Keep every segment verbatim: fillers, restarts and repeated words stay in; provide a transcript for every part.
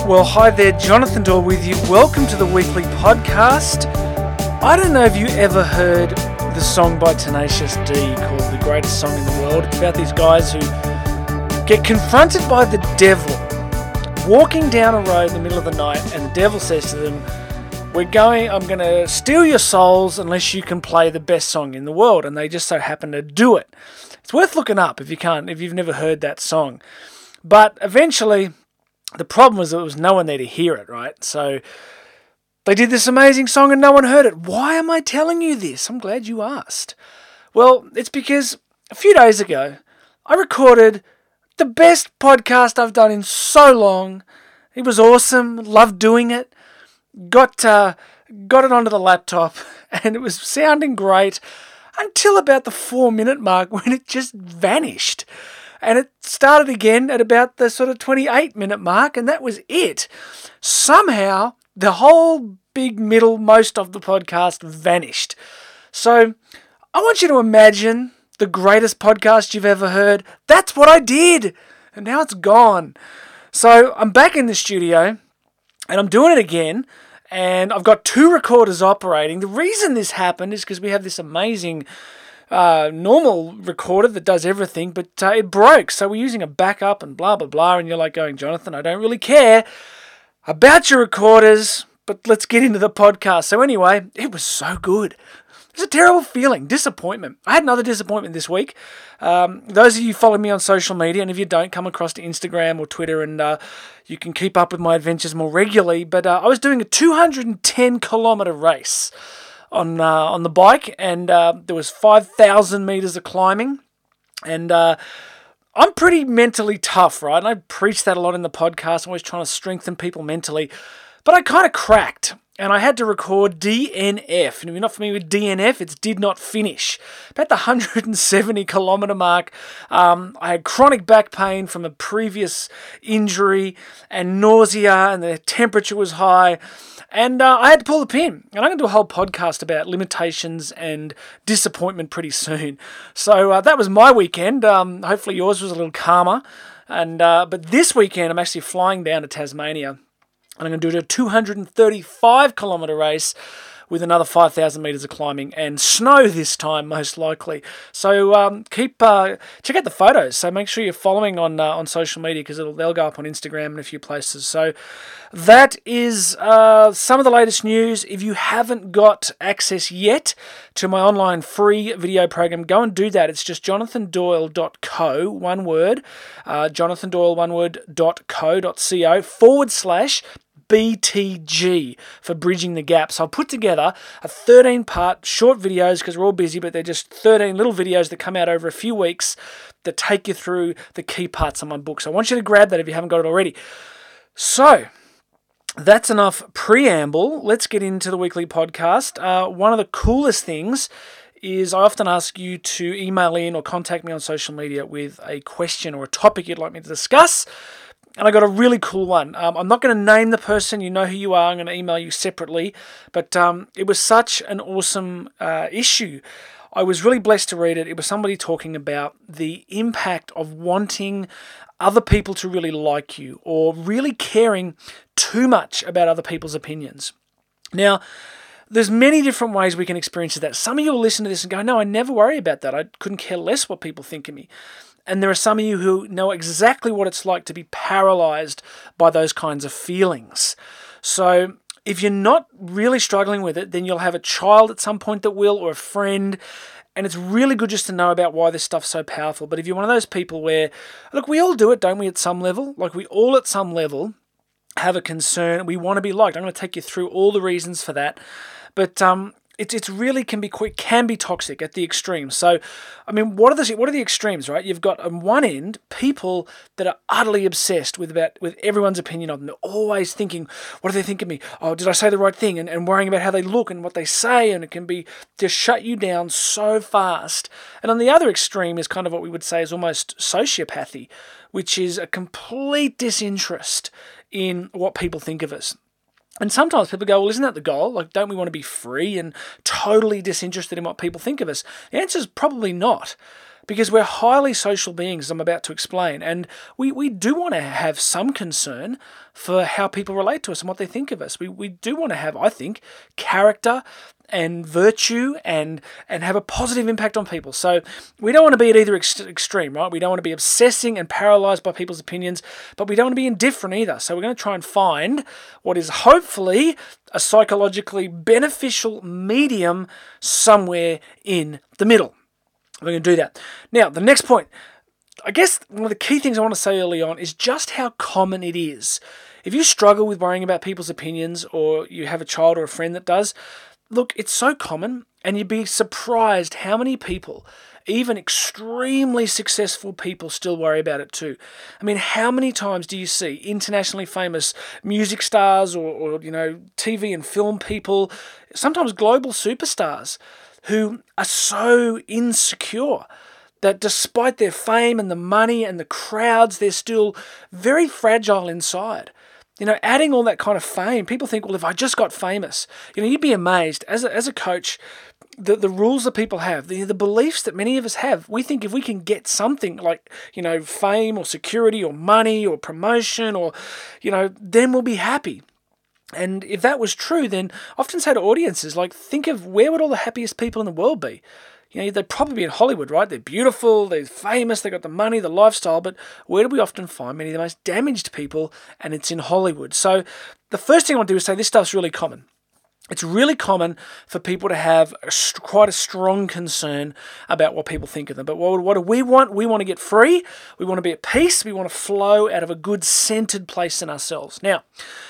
Well, hi there, Jonathan Doyle with you. Welcome to the weekly podcast. I don't know if you ever heard the song by Tenacious D called The Greatest Song in the World. It's about these guys who get confronted by the devil walking down a road in the middle of the night, and the devil says to them, We're going, I'm going to steal your souls unless you can play the best song in the world. And they just so happen to do it. It's worth looking up if you can't, if you've never heard that song. But eventually, the problem was there was no one there to hear it, right? So they did this amazing song and no one heard it. Why am I telling you this? I'm glad you asked. Well, it's because a few days ago, I recorded the best podcast I've done in so long. It was awesome. Loved doing it. Got uh, got it onto the laptop and it was sounding great until about the four minute mark when it just vanished. And it started again at about the sort of twenty-eight minute mark, and that was it. Somehow, the whole big middle, most of the podcast vanished. So, I want you to imagine the greatest podcast you've ever heard. That's what I did! And now it's gone. So, I'm back in the studio, and I'm doing it again, and I've got two recorders operating. The reason this happened is because we have this amazing Uh, normal recorder that does everything, but uh, it broke, so we're using a backup and blah blah blah, and you're like going, Jonathan, I don't really care about your recorders, but let's get into the podcast. So anyway, it was so good. It's a terrible feeling, disappointment. I had another disappointment this week. Um, those of you who follow me on social media, and if you don't, come across to Instagram or Twitter, and uh, you can keep up with my adventures more regularly, but uh, I was doing a two hundred ten kilometre race on uh, on the bike, and uh, there was five thousand metres of climbing, and uh, I'm pretty mentally tough, right? And I preach that a lot in the podcast. I'm always trying to strengthen people mentally, but I kind of cracked, and I had to record D N F, and if you're not familiar with D N F, it's did not finish. About the one hundred seventy kilometre mark, um, I had chronic back pain from a previous injury, and nausea, and the temperature was high, and uh, I had to pull the pin. And I'm going to do a whole podcast about limitations and disappointment pretty soon. So uh, that was my weekend. Um, hopefully yours was a little calmer. And uh, but this weekend I'm actually flying down to Tasmania, and I'm going to do a two hundred thirty-five kilometre race with another five thousand metres of climbing, and snow this time, most likely. So um, keep uh, check out the photos. So make sure you're following on uh, on social media, because they'll go up on Instagram and a few places. So that is uh, some of the latest news. If you haven't got access yet to my online free video program, go and do that. It's just jonathan doyle dot co, one word, uh, jonathan doyle, one word, dot co, dot co, forward slash B T G for Bridging the Gap. So I'll put together a thirteen part short videos, because we're all busy, but they're just thirteen little videos that come out over a few weeks that take you through the key parts of my book. So I want you to grab that if you haven't got it already. So that's enough preamble. Let's get into the weekly podcast. Uh, one of the coolest things is I often ask you to email in or contact me on social media with a question or a topic you'd like me to discuss. And I got a really cool one. Um, I'm not going to name the person. You know who you are. I'm going to email you separately. But um, it was such an awesome uh, issue. I was really blessed to read it. It was somebody talking about the impact of wanting other people to really like you, or really caring too much about other people's opinions. Now, there's many different ways we can experience that. Some of you will listen to this and go, no, I never worry about that. I couldn't care less what people think of me. And there are some of you who know exactly what it's like to be paralyzed by those kinds of feelings. So if you're not really struggling with it, then you'll have a child at some point that will, or a friend. And it's really good just to know about why this stuff's so powerful. But if you're one of those people where, look, we all do it, don't we, at some level? Like, we all at some level have a concern. We want to be liked. I'm going to take you through all the reasons for that. But um, It's it's really can be quick, can be toxic at the extremes. So, I mean, what are the what are the extremes, right? You've got on one end people that are utterly obsessed with about with everyone's opinion of them. They're always thinking, what do they think of me? Oh, did I say the right thing? And, and worrying about how they look and what they say, and it can be just shut you down so fast. And on the other extreme is kind of what we would say is almost sociopathy, which is a complete disinterest in what people think of us. And sometimes people go, well, isn't that the goal? Like, don't we want to be free and totally disinterested in what people think of us? The answer is probably not. because we're highly social beings, as I'm about to explain, and we, we do want to have some concern for how people relate to us and what they think of us. We we do want to have, I think, character and virtue and and have a positive impact on people. So we don't want to be at either ex- extreme, right? We don't want to be obsessing and paralyzed by people's opinions, but we don't want to be indifferent either. So we're going to try and find what is hopefully a psychologically beneficial medium somewhere in the middle. We're going to do that. Now, the next point, I guess one of the key things I want to say early on is just how common it is. If you struggle with worrying about people's opinions, or you have a child or a friend that does, look, it's so common, and you'd be surprised how many people, even extremely successful people, still worry about it too. I mean, how many times do you see internationally famous music stars or, or you know, T V and film people, sometimes global superstars, who are so insecure that despite their fame and the money and the crowds, they're still very fragile inside. You know, adding all that kind of fame, people think, well, if I just got famous, you know, you'd be amazed. As a, as a coach, the, the rules that people have, the, the beliefs that many of us have, we think if we can get something like, you know, fame or security or money or promotion or, you know, then we'll be happy. And if that was true, then I often say to audiences, like, think of where would all the happiest people in the world be? You know, they'd probably be in Hollywood, right? They're beautiful, they're famous, they got the money, the lifestyle, but where do we often find many of the most damaged people? And it's in Hollywood. So the first thing I want to do is say this stuff's really common. It's really common for people to have a, quite a strong concern about what people think of them. But what, what do we want? We want to get free. We want to be at peace. We want to flow out of a good centered place in ourselves. Now,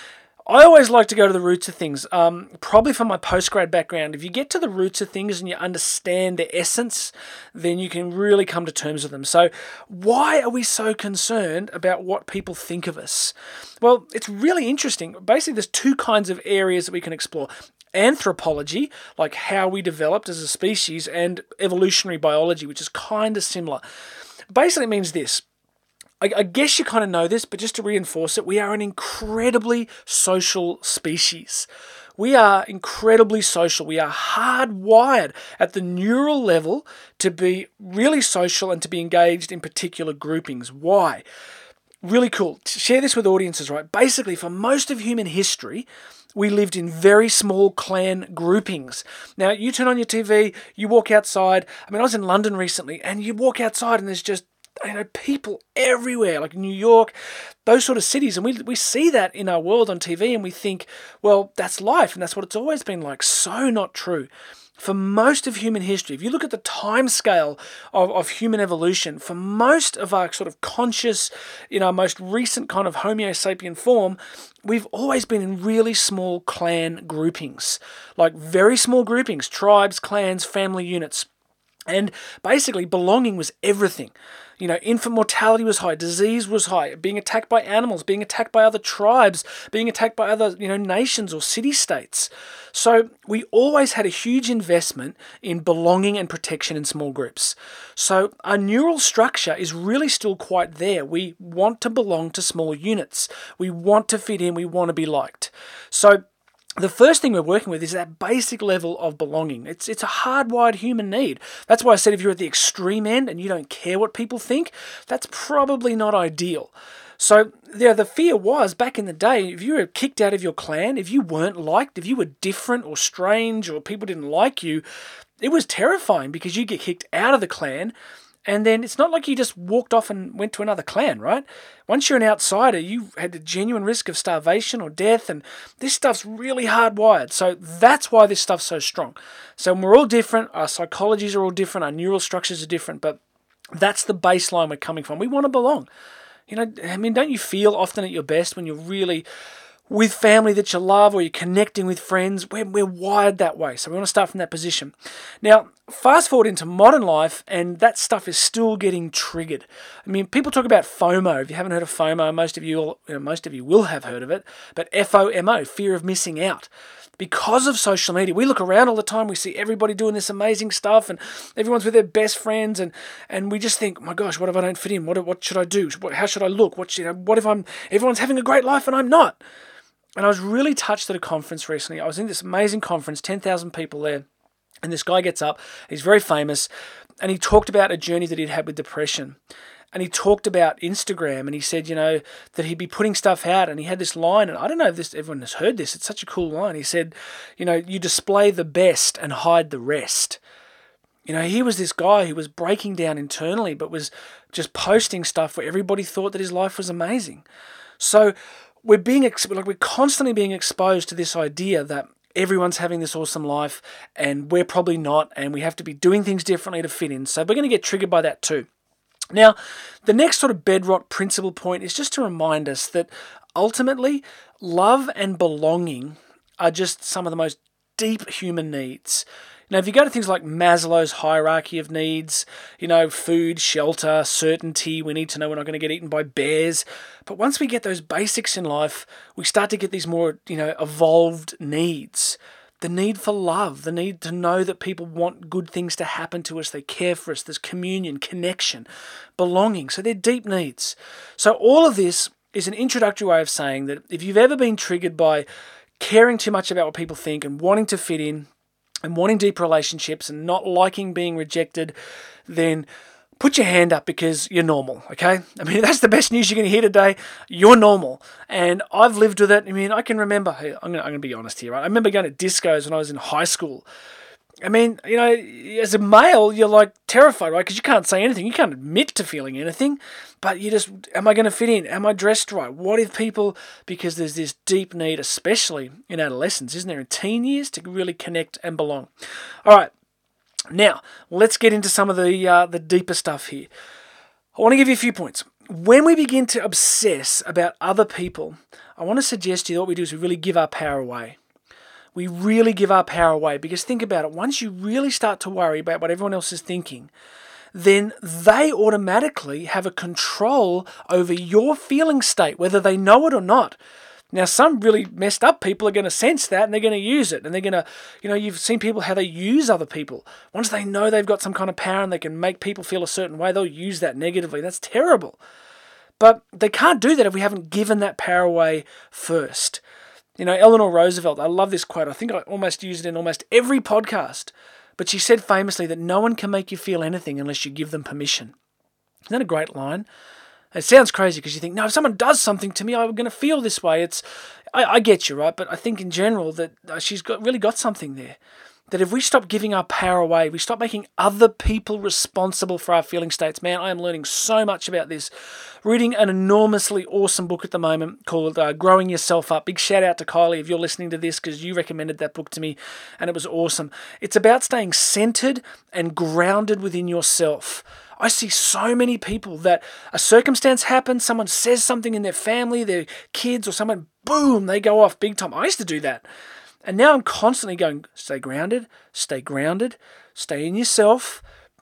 I always like to go to the roots of things, um, probably from my postgrad background. If you get to the roots of things and you understand their essence, then you can really come to terms with them. So why are we so concerned about what people think of us? Well, it's really interesting. Basically, there's two kinds of areas that we can explore. Anthropology, like how we developed as a species, and evolutionary biology, which is kind of similar. Basically, it means this. I, I guess you kind of know this, but just to reinforce it, we are an incredibly social species. We are incredibly social. We are hardwired at the neural level to be really social and to be engaged in particular groupings. Why? Really cool. Share this with audiences, right? Basically, for most of human history, we lived in very small clan groupings. Now, you turn on your T V, you walk outside. I mean, I was in London recently, and you walk outside and there's just, you know, people everywhere, like New York, those sort of cities. And we we see that in our world on T V, and we think, well, that's life, and that's what it's always been like. So not true. For most of human history, if you look at the time scale of, of human evolution, for most of our sort of conscious, in our most recent kind of Homo sapien form, we've always been in really small clan groupings, like very small groupings, tribes, clans, family units. And basically, belonging was everything. You know, infant mortality was high, disease was high, being attacked by animals, being attacked by other tribes, being attacked by other, you know, nations or city-states. So we always had a huge investment in belonging and protection in small groups. So our neural structure is really still quite there. We want to belong to small units. We want to fit in. We want to be liked. So the first thing we're working with is that basic level of belonging. It's it's a hardwired human need. That's why I said if you're at the extreme end and you don't care what people think, that's probably not ideal. So yeah, the fear was, back in the day, if you were kicked out of your clan, if you weren't liked, if you were different or strange or people didn't like you, it was terrifying because you get kicked out of the clan. And then it's not like you just walked off and went to another clan, right? Once you're an outsider, you had a genuine risk of starvation or death, and this stuff's really hardwired. So that's why this stuff's so strong. So we're all different, our psychologies are all different, our neural structures are different, but that's the baseline we're coming from. We want to belong. You know, I mean, don't you feel often at your best when you're really with family that you love or you're connecting with friends? We're, we're wired that way. So we want to start from that position. Now, fast forward into modern life, and that stuff is still getting triggered. I mean, people talk about FOMO. If you haven't heard of FOMO, most of you, will, you know, most of you will have heard of it. But F O M O, fear of missing out. Because of social media, we look around all the time, we see everybody doing this amazing stuff, and everyone's with their best friends, and, and we just think, oh my gosh, what if I don't fit in? What what should I do? What, how should I look? What, you know, what if I'm everyone's having a great life and I'm not? And I was really touched at a conference recently. I was in this amazing conference, ten thousand people there. And this guy gets up, he's very famous, and he talked about a journey that he'd had with depression. And he talked about Instagram, and he said, you know, that he'd be putting stuff out, and he had this line, and I don't know if this everyone has heard this, it's such a cool line. He said, you know, you display the best and hide the rest. You know, he was this guy who was breaking down internally, but was just posting stuff where everybody thought that his life was amazing. So we're being, like, we're constantly being exposed to this idea that everyone's having this awesome life, and we're probably not, and we have to be doing things differently to fit in. So we're going to get triggered by that too. Now, the next sort of bedrock principle point is just to remind us that ultimately love and belonging are just some of the most deep human needs. Now, if you go to things like Maslow's hierarchy of needs, you know, food, shelter, certainty, we need to know we're not going to get eaten by bears. But once we get those basics in life, we start to get these more, you know, evolved needs. The need for love, the need to know that people want good things to happen to us, they care for us, there's communion, connection, belonging. So they're deep needs. So all of this is an introductory way of saying that if you've ever been triggered by caring too much about what people think and wanting to fit in and wanting deep relationships and not liking being rejected, then put your hand up because you're normal, okay? I mean, that's the best news you're going to hear today. You're normal. And I've lived with it. I mean, I can remember, hey, I'm going to, I'm going to be honest here, right? I remember going to discos when I was in high school. I mean, you know, as a male, you're like terrified, right? Because you can't say anything. You can't admit to feeling anything. But you just, am I going to fit in? Am I dressed right? What if people, because there's this deep need, especially in adolescence, isn't there, in teen years, to really connect and belong. All right. Now, let's get into some of the uh, the deeper stuff here. I want to give you a few points. When we begin to obsess about other people, I want to suggest to you that what we do is we really give our power away. We really give our power away because think about it. Once you really start to worry about what everyone else is thinking, then they automatically have a control over your feeling state, whether they know it or not. Now, some really messed up people are going to sense that and they're going to use it. And they're going to, you know, you've seen people how they use other people. Once they know they've got some kind of power and they can make people feel a certain way, they'll use that negatively. That's terrible. But they can't do that if we haven't given that power away first. You know, Eleanor Roosevelt, I love this quote. I think I almost used it in almost every podcast. But she said famously that no one can make you feel anything unless you give them permission. Isn't that a great line? It sounds crazy because you think, no, if someone does something to me, I'm going to feel this way. It's, I, I get you, right? But I think in general that uh, she's got really got something there. That if we stop giving our power away, we stop making other people responsible for our feeling states. Man, I am learning so much about this. Reading an enormously awesome book at the moment called uh, Growing Yourself Up. Big shout out to Kylie if you're listening to this because you recommended that book to me and it was awesome. It's about staying centered and grounded within yourself. I see so many people that a circumstance happens, someone says something in their family, their kids or someone, boom, they go off big time. I used to do that. And now I'm constantly going, stay grounded, stay grounded, stay in yourself,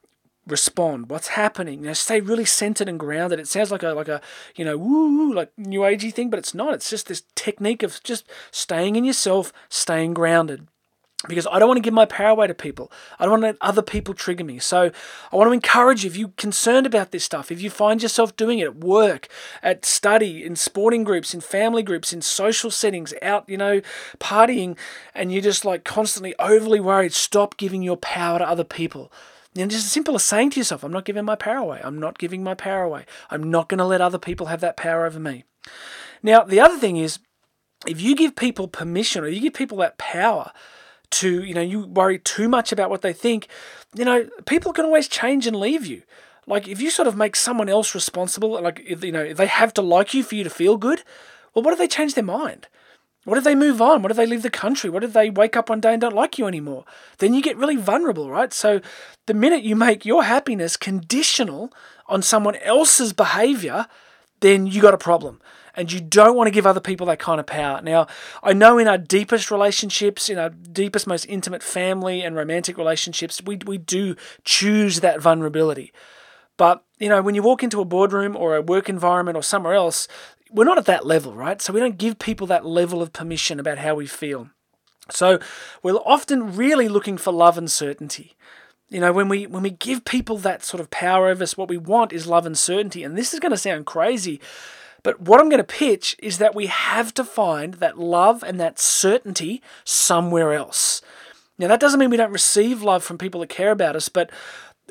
respond. What's happening? Now stay really centered and grounded. It sounds like a, like a, you know, woo, like new agey thing, but it's not. It's just this technique of just staying in yourself, staying grounded. Because I don't want to give my power away to people. I don't want to let other people trigger me. So I want to encourage you, if you're concerned about this stuff, if you find yourself doing it at work, at study, in sporting groups, in family groups, in social settings, out, you know, partying, and you're just like constantly overly worried, stop giving your power to other people. And just as simple as saying to yourself, I'm not giving my power away. I'm not giving my power away. I'm not going to let other people have that power over me. Now, the other thing is, if you give people permission or you give people that power to, you know, you worry too much about what they think, you know, people can always change and leave you. Like, if you sort of make someone else responsible, like, if, you know, if they have to like you for you to feel good, well, what if they change their mind? What if they move on? What if they leave the country? What if they wake up one day and don't like you anymore? Then you get really vulnerable, right? So the minute you make your happiness conditional on someone else's behavior, then you got a problem. And you don't want to give other people that kind of power. Now, I know in our deepest relationships, in our deepest, most intimate family and romantic relationships, we we do choose that vulnerability. But, you know, when you walk into a boardroom or a work environment or somewhere else, we're not at that level, right? So we don't give people that level of permission about how we feel. So we're often really looking for love and certainty. You know, when we when we give people that sort of power over us, what we want is love and certainty. And this is going to sound crazy, but what I'm going to pitch is that we have to find that love and that certainty somewhere else. Now, that doesn't mean we don't receive love from people that care about us, but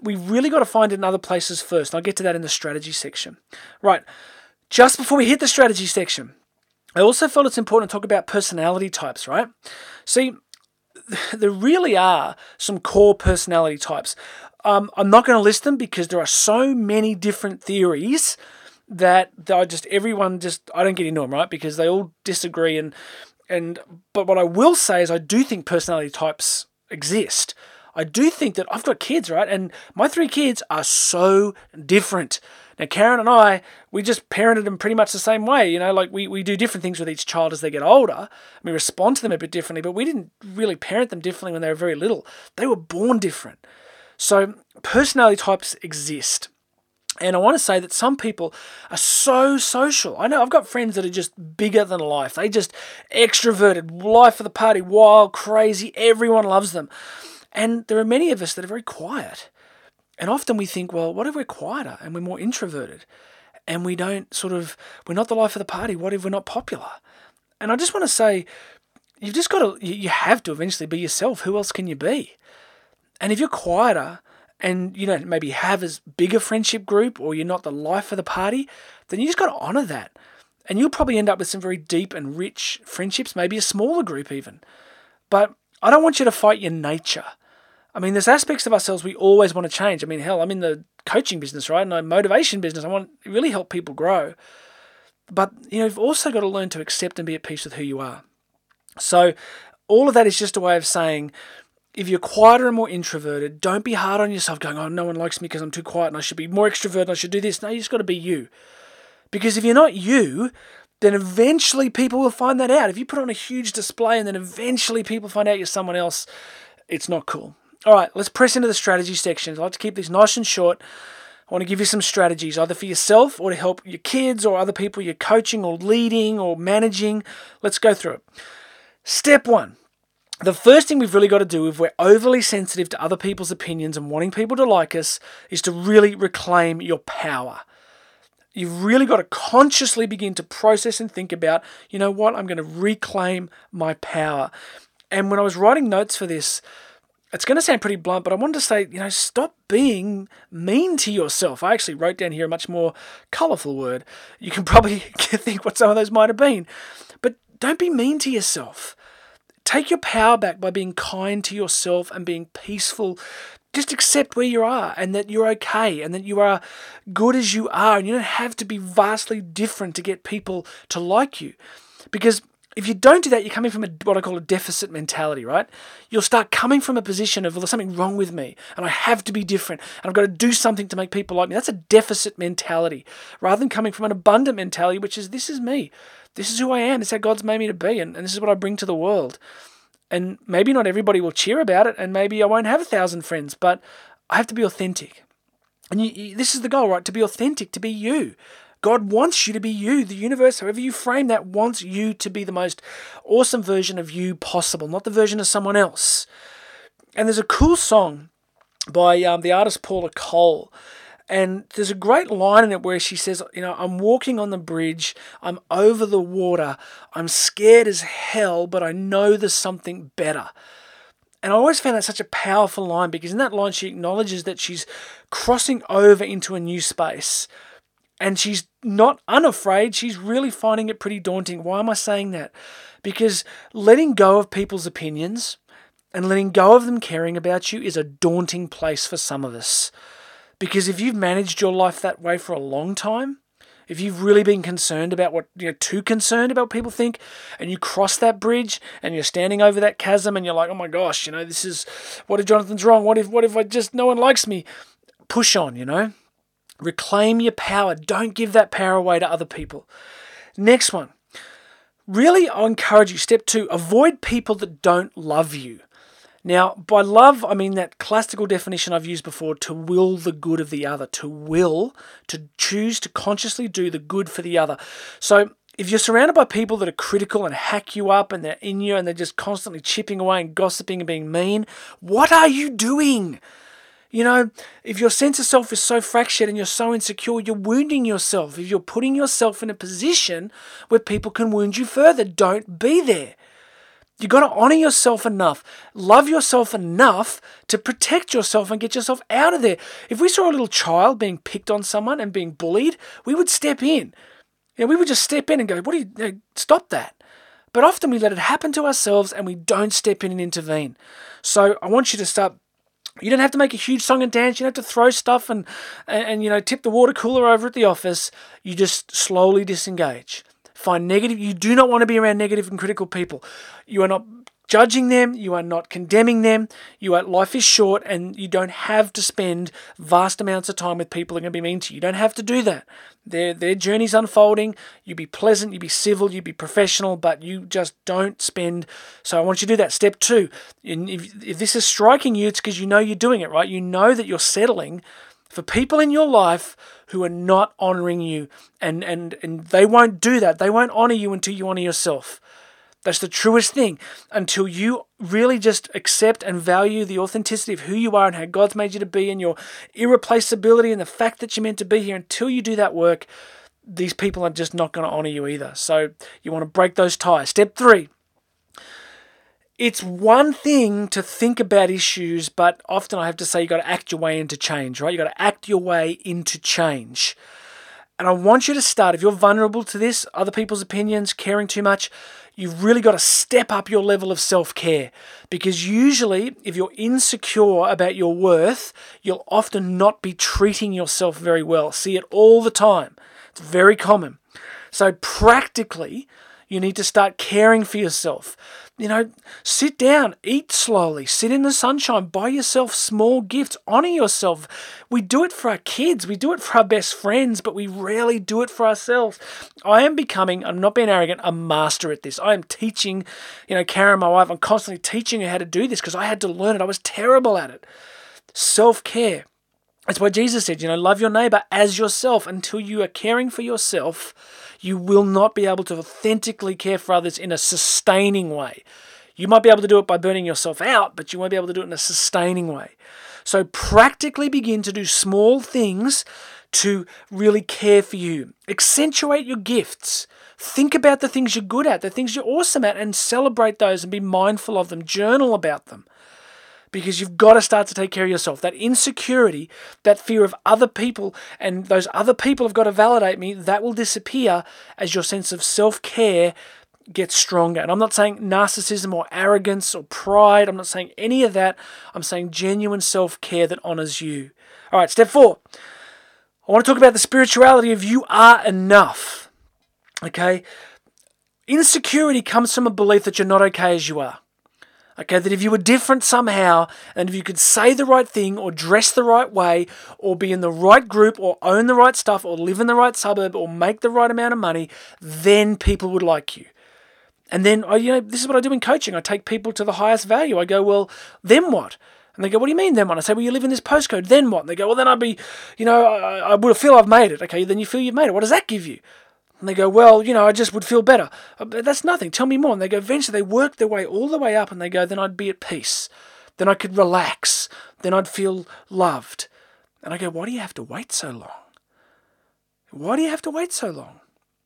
we really got to find it in other places first. And I'll get to that in the strategy section. Right, just before we hit the strategy section, I also felt it's important to talk about personality types, right? See, there really are some core personality types. Um, I'm not going to list them because there are so many different theories that I just, everyone just, I don't get into them, right? Because they all disagree. And, and, but what I will say is I do think personality types exist. I do think that I've got kids, right? And my three kids are so different. Now, Karen and I, we just parented them pretty much the same way. You know, like we, we do different things with each child as they get older. We respond to them a bit differently, but we didn't really parent them differently when they were very little. They were born different. So personality types exist. And I want to say that some people are so social. I know I've got friends that are just bigger than life. They just extroverted, life of the party, wild, crazy. Everyone loves them. And there are many of us that are very quiet. And often we think, well, what if we're quieter and we're more introverted and we don't sort of, we're not the life of the party. What if we're not popular? And I just want to say, you've just got to, you have to eventually be yourself. Who else can you be? And if you're quieter and you don't maybe have as big a friendship group or you're not the life of the party, then you just got to honor that. And you'll probably end up with some very deep and rich friendships, maybe a smaller group even. But I don't want you to fight your nature. I mean, there's aspects of ourselves we always want to change. I mean, hell, I'm in the coaching business, right? And the motivation business. I want to really help people grow. But, you know, you've also got to learn to accept and be at peace with who you are. So all of that is just a way of saying, if you're quieter and more introverted, don't be hard on yourself going, oh, no one likes me because I'm too quiet and I should be more extroverted and I should do this. No, you just got to be you. Because if you're not you, then eventually people will find that out. If you put on a huge display and then eventually people find out you're someone else, it's not cool. All right, let's press into the strategy section. I like to keep these nice and short. I want to give you some strategies, either for yourself or to help your kids or other people you're coaching or leading or managing. Let's go through it. Step one. The first thing we've really got to do if we're overly sensitive to other people's opinions and wanting people to like us is to really reclaim your power. You've really got to consciously begin to process and think about, you know what, I'm going to reclaim my power. And when I was writing notes for this, it's going to sound pretty blunt, but I wanted to say, you know, stop being mean to yourself. I actually wrote down here a much more colourful word. You can probably think what some of those might have been. But don't be mean to yourself. Take your power back by being kind to yourself and being peaceful. Just accept where you are and that you're okay and that you are good as you are. And you don't have to be vastly different to get people to like you. Because if you don't do that, you're coming from a, what I call a deficit mentality, right? You'll start coming from a position of, well, there's something wrong with me and I have to be different and I've got to do something to make people like me. That's a deficit mentality rather than coming from an abundant mentality, which is, this is me. This is who I am. This is how God's made me to be and, and this is what I bring to the world. And maybe not everybody will cheer about it and maybe I won't have a thousand friends, but I have to be authentic. And you, you, this is the goal, right? To be authentic, to be you. God wants you to be you. The universe, however you frame that, wants you to be the most awesome version of you possible, not the version of someone else. And there's a cool song by um, the artist Paula Cole. And there's a great line in it where she says, you know, I'm walking on the bridge, I'm over the water, I'm scared as hell, but I know there's something better. And I always found that such a powerful line because in that line she acknowledges that she's crossing over into a new space. And she's not unafraid. She's really finding it pretty daunting. Why am I saying that? Because letting go of people's opinions and letting go of them caring about you is a daunting place for some of us. Because if you've managed your life that way for a long time, if you've really been concerned about what, you know, too concerned about what people think, and you cross that bridge and you're standing over that chasm and you're like, oh my gosh, you know, this is, what if Jonathan's wrong? What if, what if I just, no one likes me? Push on, you know? Reclaim your power. Don't give that power away to other people. Next one. Really, I encourage you, step two, avoid people that don't love you. Now, by love, I mean that classical definition I've used before, to will the good of the other, to will, to choose to consciously do the good for the other. So if you're surrounded by people that are critical and hack you up and they're in you and they're just constantly chipping away and gossiping and being mean, what are you doing? You know, if your sense of self is so fractured and you're so insecure, you're wounding yourself. If you're putting yourself in a position where people can wound you further, don't be there. You got to honor yourself enough, love yourself enough to protect yourself and get yourself out of there. If we saw a little child being picked on someone and being bullied, we would step in. You know, we would just step in and go, "What do you, you know, stop that?" But often we let it happen to ourselves and we don't step in and intervene. So I want you to start. You don't have to make a huge song and dance. You don't have to throw stuff and, and, and you know, tip the water cooler over at the office. You just slowly disengage. Find negative. You do not want to be around negative and critical people. You are not judging them. You are not condemning them. You are, life is short and you don't have to spend vast amounts of time with people who are going to be mean to you. You don't have to do that. Their, their journey's unfolding. You be pleasant, you be civil, you be professional, but you just don't spend. So I want you to do that. Step two, if, if this is striking you, it's because you know you're doing it, right? You know that you're settling for people in your life who are not honoring you, and, and, and they won't do that. They won't honor you until you honor yourself. That's the truest thing. Until you really just accept and value the authenticity of who you are and how God's made you to be and your irreplaceability and the fact that you're meant to be here, until you do that work, these people are just not going to honor you either. So you want to break those ties. Step three. It's one thing to think about issues, but often I have to say you got to act your way into change, right? You got to act your way into change. And I want you to start, if you're vulnerable to this, other people's opinions, caring too much, you've really got to step up your level of self-care. Because usually, if you're insecure about your worth, you'll often not be treating yourself very well. See it all the time. It's very common. So practically, you need to start caring for yourself. You know, sit down, eat slowly, sit in the sunshine, buy yourself small gifts, honor yourself. We do it for our kids, we do it for our best friends, but we rarely do it for ourselves. I am becoming, I'm not being arrogant, a master at this. I am teaching, you know, Karen, my wife, I'm constantly teaching her how to do this because I had to learn it. I was terrible at it. Self-care. That's why Jesus said, you know, love your neighbor as yourself. Until you are caring for yourself, you will not be able to authentically care for others in a sustaining way. You might be able to do it by burning yourself out, but you won't be able to do it in a sustaining way. So practically begin to do small things to really care for you. Accentuate your gifts. Think about the things you're good at, the things you're awesome at, and celebrate those and be mindful of them. Journal about them. Because you've got to start to take care of yourself. That insecurity, that fear of other people, and those other people have got to validate me, that will disappear as your sense of self-care gets stronger. And I'm not saying narcissism or arrogance or pride. I'm not saying any of that. I'm saying genuine self-care that honors you. All right, step four. I want to talk about the spirituality of you are enough. Okay? Insecurity comes from a belief that you're not okay as you are. Okay, that if you were different somehow, and if you could say the right thing, or dress the right way, or be in the right group, or own the right stuff, or live in the right suburb, or make the right amount of money, then people would like you. And then, you know, this is what I do in coaching. I take people to the highest value. I go, well, then what? And they go, what do you mean then what? I say, well, you live in this postcode, then what? And they go, well, then I'd be, you know, I, I would feel I've made it. Okay, then you feel you've made it. What does that give you? And they go, well, you know, I just would feel better. That's nothing. Tell me more. And they go, eventually they work their way all the way up and they go, then I'd be at peace. Then I could relax. Then I'd feel loved. And I go, why do you have to wait so long? Why do you have to wait so long?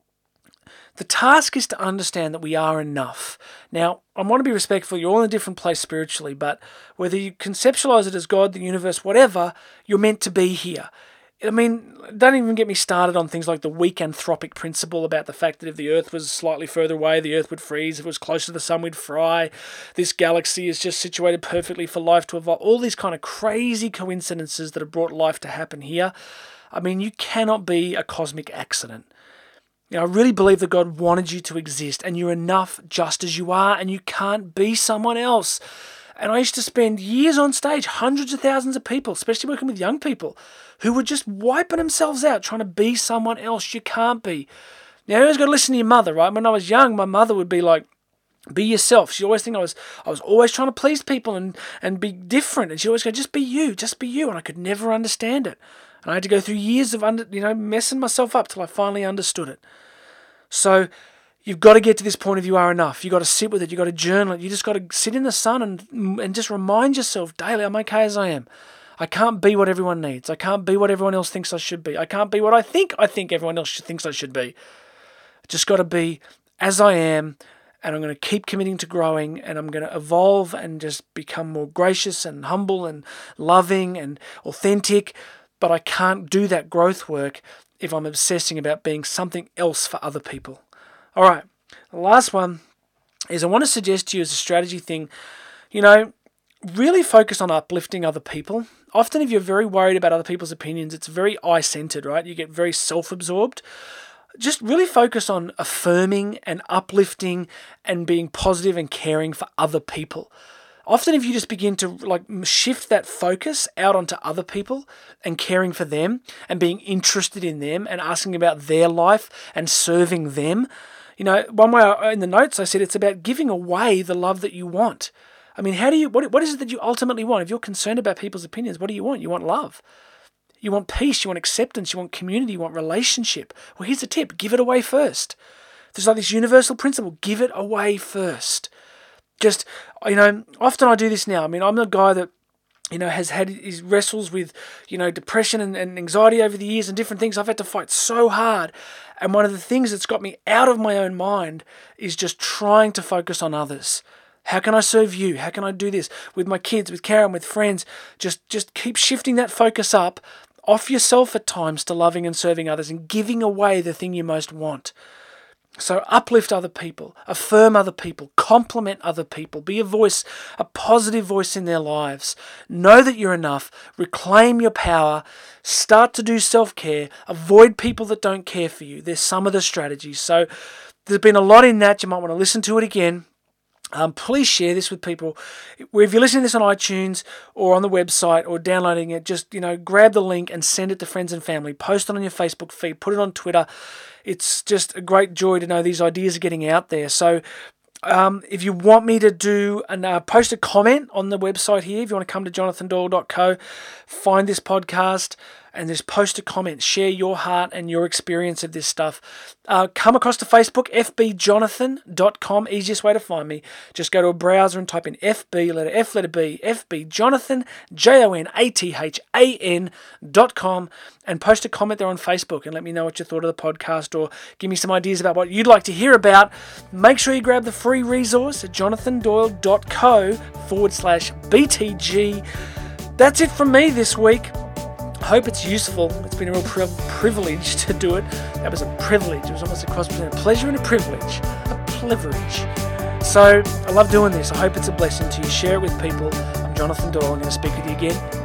The task is to understand that we are enough. Now, I want to be respectful. You're all in a different place spiritually, but whether you conceptualize it as God, the universe, whatever, you're meant to be here. I mean, don't even get me started on things like the weak anthropic principle about the fact that if the Earth was slightly further away, the Earth would freeze. If it was closer to the sun, we'd fry. This galaxy is just situated perfectly for life to evolve. All these kind of crazy coincidences that have brought life to happen here. I mean, you cannot be a cosmic accident. You know, I really believe that God wanted you to exist, and you're enough just as you are, and you can't be someone else. And I used to spend years on stage, hundreds of thousands of people, especially working with young people, who were just wiping themselves out trying to be someone else. You can't be. Now, you always got to listen to your mother, right? When I was young, my mother would be like, be yourself. She always think I was I was always trying to please people and, and be different. And she always go, just be you, just be you. And I could never understand it. And I had to go through years of under, you know, messing myself up till I finally understood it. So you've got to get to this point of you are enough. You've got to sit with it. You've got to journal it. You just got to sit in the sun and and just remind yourself daily, I'm okay as I am. I can't be what everyone needs. I can't be what everyone else thinks I should be. I can't be what I think I think everyone else thinks I should be. Just got to be as I am, and I'm going to keep committing to growing, and I'm going to evolve and just become more gracious and humble and loving and authentic. But I can't do that growth work if I'm obsessing about being something else for other people. All right, the last one is I want to suggest to you as a strategy thing, you know, really focus on uplifting other people. Often if you're very worried about other people's opinions, it's very I-centered, right? You get very self-absorbed. Just really focus on affirming and uplifting and being positive and caring for other people. Often if you just begin to like shift that focus out onto other people and caring for them and being interested in them and asking about their life and serving them, you know, one way I, in the notes I said it's about giving away the love that you want. I mean, how do you, what, what is it that you ultimately want? If you're concerned about people's opinions, what do you want? You want love. You want peace, you want acceptance, you want community, you want relationship. Well, here's the tip, give it away first. There's like this universal principle, give it away first. Just, you know, often I do this now. I mean, I'm the guy that, you know, has had his wrestles with, you know, depression and, and anxiety over the years and different things. I've had to fight so hard. And one of the things that's got me out of my own mind is just trying to focus on others. How can I serve you? How can I do this with my kids, with Karen, with friends? Just, just keep shifting that focus up off yourself at times to loving and serving others and giving away the thing you most want. So uplift other people, affirm other people, compliment other people, be a voice, a positive voice in their lives. Know that you're enough, reclaim your power, start to do self-care, avoid people that don't care for you. There's some of the strategies. So there's been a lot in that. You might want to listen to it again. Um, please share this with people. If you're listening to this on iTunes or on the website or downloading it, just, you know, grab the link and send it to friends and family. Post it on your Facebook feed. Put it on Twitter. It's just a great joy to know these ideas are getting out there. So um, if you want me to do and uh, post a comment on the website here, if you want to come to jonathan doyle dot co, find this podcast and just post a comment, share your heart and your experience of this stuff. Uh, come across to Facebook, f b jonathan dot com, easiest way to find me. Just go to a browser and type in F B, letter F, letter B, F B Jonathan, J O N A T H A N dot com, and post a comment there on Facebook and let me know what you thought of the podcast or give me some ideas about what you'd like to hear about. Make sure you grab the free resource at jonathan doyle dot co forward slash B T G. That's it from me this week. Hope it's useful. It's been a real pri- privilege to do it. That was a privilege. It was almost a cross between a pleasure and a privilege. A privilege. So I love doing this. I hope it's a blessing to you. Share it with people. I'm Jonathan Doyle. I'm going to speak with you again